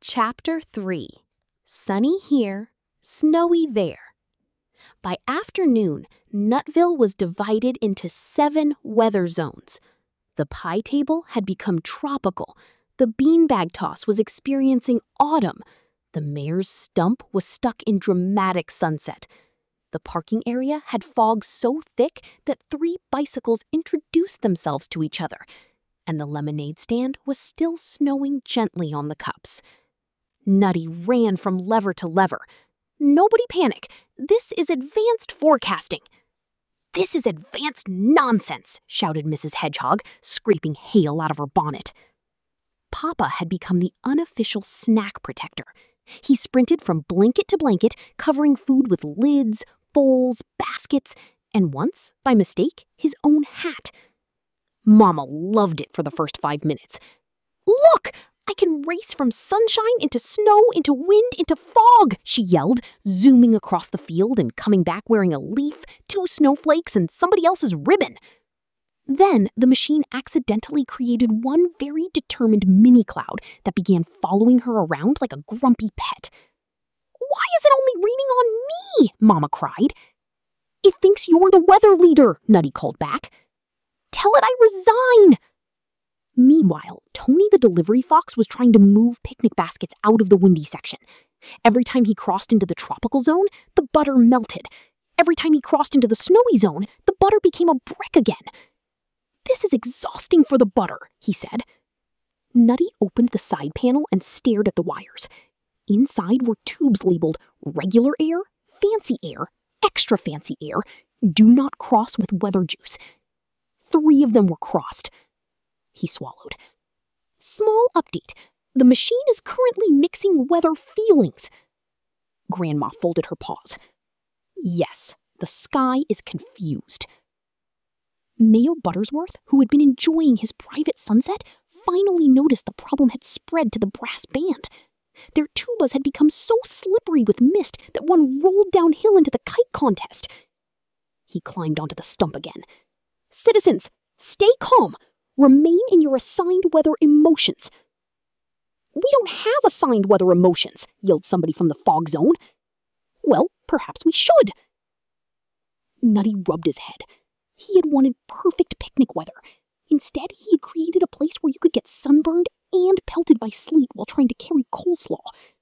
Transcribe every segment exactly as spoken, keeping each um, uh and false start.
Chapter three. Sunny Here, Snowy There. By afternoon, Nutville was divided into seven weather zones. The pie table had become tropical. The beanbag toss was experiencing autumn. The mayor's stump was stuck in dramatic sunset. The parking area had fog so thick that three bicycles introduced themselves to each other, and the lemonade stand was still snowing gently on the cups. Nutty ran from lever to lever. "Nobody panic. This is advanced forecasting." "This is advanced nonsense," shouted Missus Hedgehog, scraping hail out of her bonnet. Papa had become the unofficial snack protector. He sprinted from blanket to blanket, covering food with lids, bowls, baskets, and once, by mistake, his own hat. Mama loved it for the first five minutes. "Look! I can race from sunshine into snow, into wind, into fog," she yelled, zooming across the field and coming back wearing a leaf, two snowflakes, and somebody else's ribbon. Then the machine accidentally created one very determined mini cloud that began following her around like a grumpy pet. "Why is it only raining on me?" Mama cried. "It thinks you're the weather leader," Nutty called back. "Tell it I resign." Meanwhile, Tony the delivery fox was trying to move picnic baskets out of the windy section. Every time he crossed into the tropical zone, the butter melted. Every time he crossed into the snowy zone, the butter became a brick again. "This is exhausting for the butter," he said. Nutty opened the side panel and stared at the wires. Inside were tubes labeled regular air, fancy air, extra fancy air, do not cross with weather juice. Three of them were crossed. He swallowed. "Small update. The machine is currently mixing weather feelings." Grandma folded her paws. Yes, the sky is confused. Mayo Buttersworth, who had been enjoying his private sunset, finally noticed the problem had spread to the brass band. Their tubas had become so slippery with mist that one rolled downhill into the kite contest. He climbed onto the stump again. "Citizens, stay calm. Remain in your assigned weather emotions." "We don't have assigned weather emotions," yelled somebody from the fog zone. "Well, perhaps we should." Nutty rubbed his head. He had wanted perfect picnic weather. Instead, he had created a place where you could get sunburned and pelted by sleet while trying to carry coleslaw.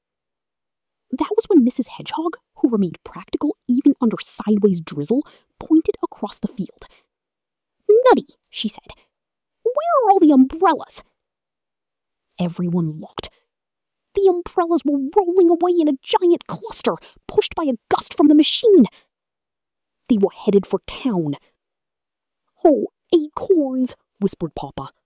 That was when Missus Hedgehog, who remained practical even under sideways drizzle, pointed across the field. "Nutty," she said, "where are all the umbrellas?" Everyone looked. The umbrellas were rolling away in a giant cluster, pushed by a gust from the machine. They were headed for town. "Oh, acorns," whispered Papa.